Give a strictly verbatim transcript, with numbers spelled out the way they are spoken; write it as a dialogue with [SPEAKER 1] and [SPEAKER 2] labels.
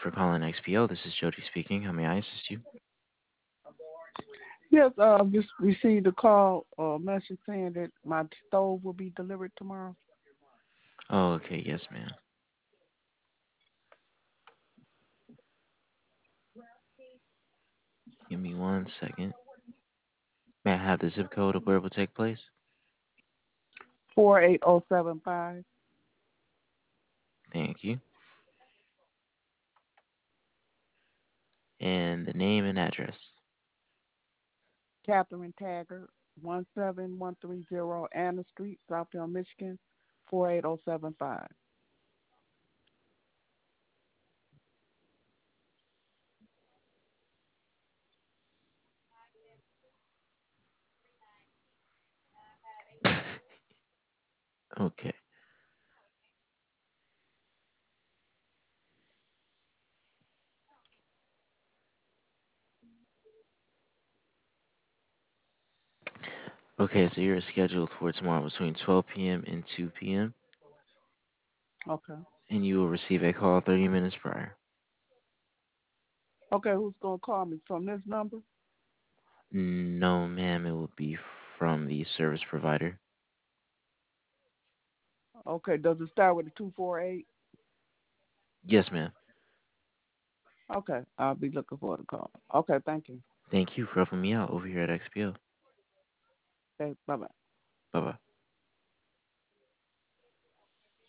[SPEAKER 1] for calling X P O. This is Jody speaking. How may I assist you?
[SPEAKER 2] Yes, uh, just received a call or message saying that my stove will be delivered tomorrow.
[SPEAKER 1] Oh, okay. Yes, ma'am. Give me one second. May I have the zip code of where it will take place?
[SPEAKER 2] four eight zero seven five.
[SPEAKER 1] Thank you. And the name and address.
[SPEAKER 2] Catherine Taggart, one seven one three zero Anna Street, Southfield, Michigan, four eight zero seven five.
[SPEAKER 1] Okay. Okay, so you're scheduled for tomorrow between twelve p m and two p m
[SPEAKER 2] Okay.
[SPEAKER 1] and you will receive a call thirty minutes prior.
[SPEAKER 2] Okay, who's going to call me from this number?
[SPEAKER 1] No, ma'am, it will be from the service provider.
[SPEAKER 2] Okay, does it start with a two four eight?
[SPEAKER 1] Yes, ma'am.
[SPEAKER 2] Okay, I'll be looking for the call. Okay, thank you.
[SPEAKER 1] Thank you for helping me out over here at X P O.
[SPEAKER 2] Okay, bye bye.
[SPEAKER 1] Bye bye.